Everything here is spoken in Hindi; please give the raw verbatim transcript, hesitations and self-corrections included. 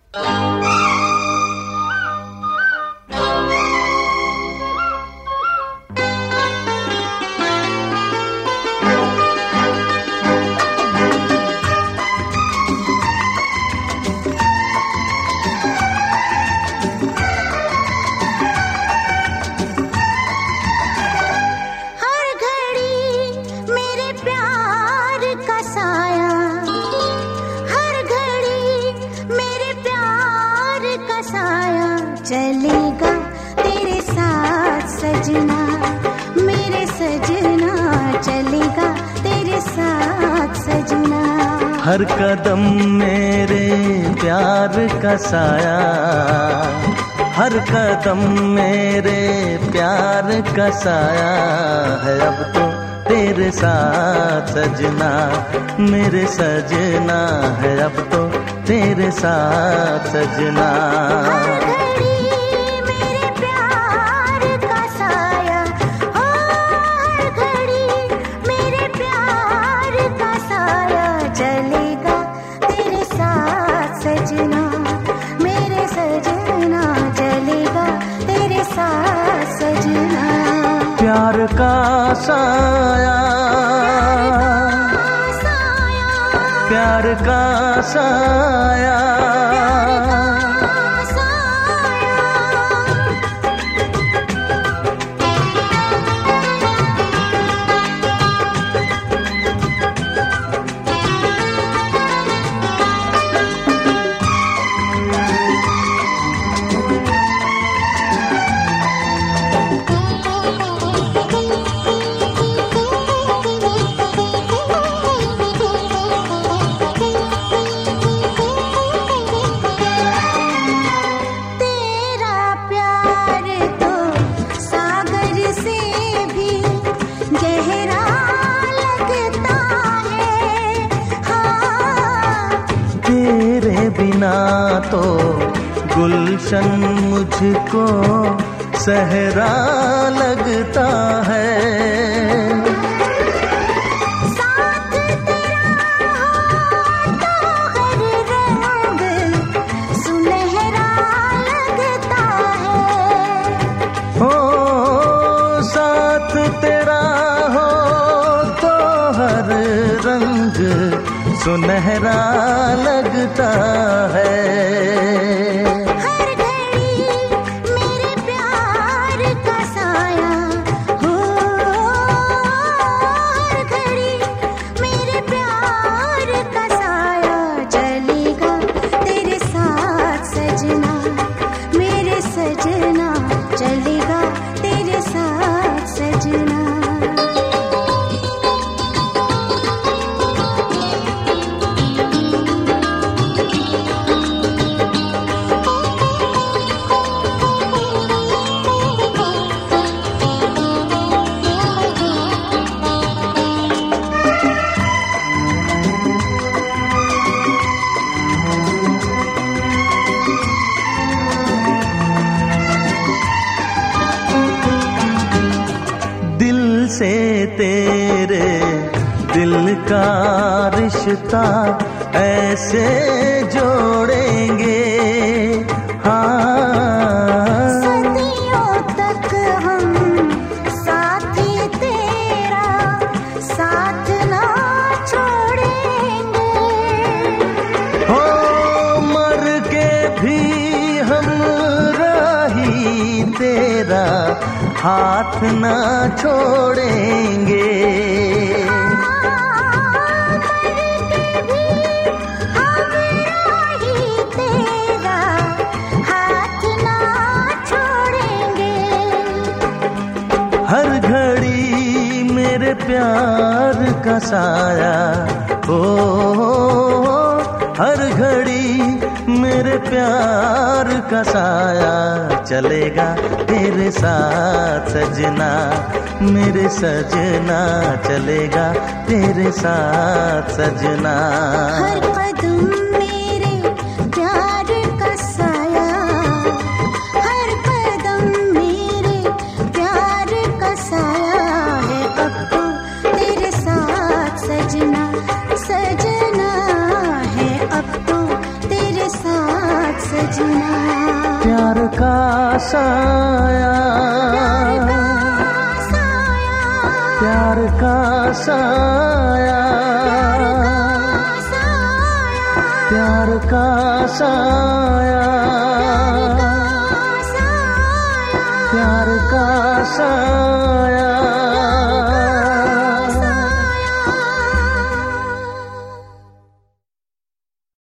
चलेगा तेरे साथ सजना, मेरे सजना चलेगा तेरे साथ सजना। हर कदम मेरे प्यार का साया, हर कदम मेरे प्यार का साया है अब तो तेरे साथ सजना, मेरे सजना है अब तो तेरे साथ सजना। हर घड़ी मेरे प्यार का साया, ओ हर घड़ी मेरे प्यार का साया चलेगा तेरे साथ सजना, मेरे सजना चलेगा तेरे साथ सजना। प्यार का साया, प्यार का साया, बिना तो गुलशन मुझको सहरा लगता है। साथ तेरा हो तो हर रंग सुनहरा लगता है। हो साथ तेरा हो तो हर रंग सुनहरा लगता है। हर घड़ी मेरे प्यार का साया, हो हर घड़ी मेरे प्यार का साया चलेगा तेरे साथ सजना, मेरे सजना चलेगा तेरे साथ सजना। से तेरे दिल का रिश्ता ऐसे जोड़ेंगे, हाँ सदियों तक हम साथी तेरा साथ ना छोड़ेंगे। हो मर के भी हम राही तेरा हाथ ना छोड़ेंगे। हर घड़ी मेरे प्यार का साया, ओ हर घड़ी मेरे प्यार का साया चलेगा तेरे साथ सजना, मेरे सजना चलेगा तेरे साथ सजना। हर कदम मेरे प्यार का साया, हर कदम मेरे प्यार का साया है अब तो तेरे साथ सजना, सजना है अब तो तेरे साथ साया, प्यार का साया, प्यार का साया, प्यार का साया।